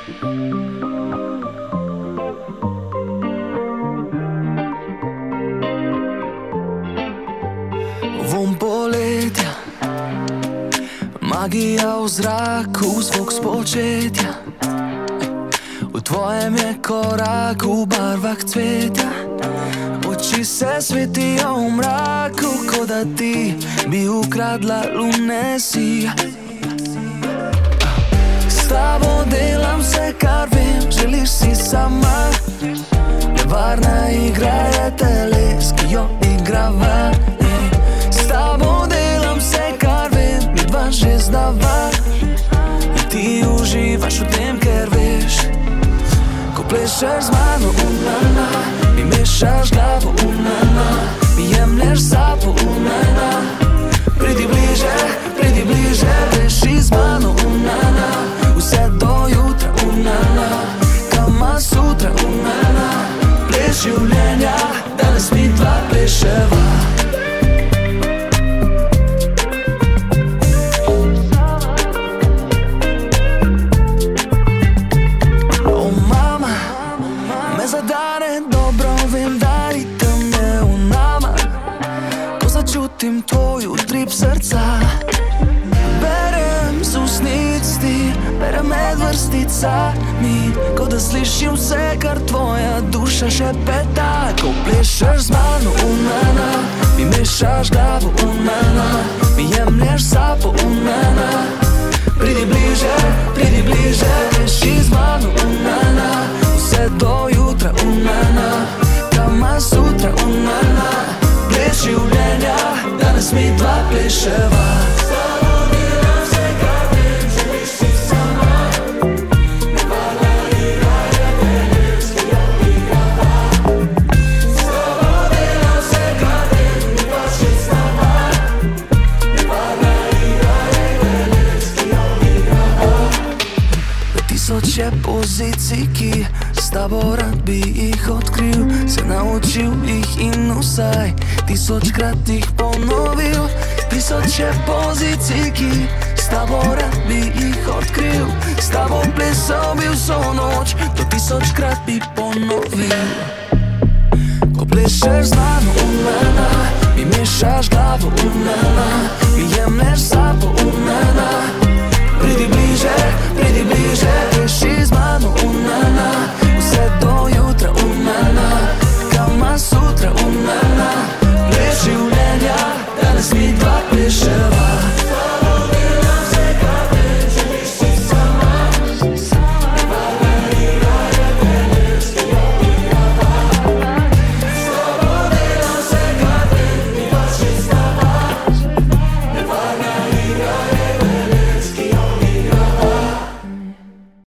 Vonj poletja, magija v zraku, zvok spočetja. V tvojem je korak v barvah cvetja. Oči se svetijo v mraku, kot da ti bi ukradla lune sija. S tabo delam vse, kar vem, želiš si sama. Nevarna igra je teles, ki jo igrava. S tabo delam vse, kar vem, mi dva že znava. In ti uživaš v tem, ker veš, ko plešeš z mano, na, mi mešaš glavo, na, mi jemlješ sapo, na. Pridi bliže, pleši z mano, na, vse do jutra, na, Kama Sutra, na, pleš življenja, danes mi dva pleševa. Čutim tvoj utrip srca. Berem z usnic ti, berem med vrsticami, ko da slišim vse, kar tvoja duša šepeta. Ko plešeš z mano, na, mi mešaš glavo, na, mi jemlješ sapo, na. Pridi bliže, pleši z mano, na, vse do jutra, na, Kama Sutra, na, pleš življenja, danes mi dva pleševa. S tabo delam vse, kar vem, želiš si sama. Nevarna igra je teles, ki jo igrava. S tabo delam vse, kar vem, mi dva že znava. Nevarna igra je teles, ki jo igrava. Tisoče pozicij, ki s tabo rad bi jih odkril, se naučil jih in vsaj tisočkrat jih ponovil. Tisoče pozicij, ki s tabo rad bi jih odkril, s tabo plesal bi vso noč, to tisočkrat bi ponovil. Ko plešeš z mano, na, mi mešaš glavo, na, mi jemlješ sapo, na,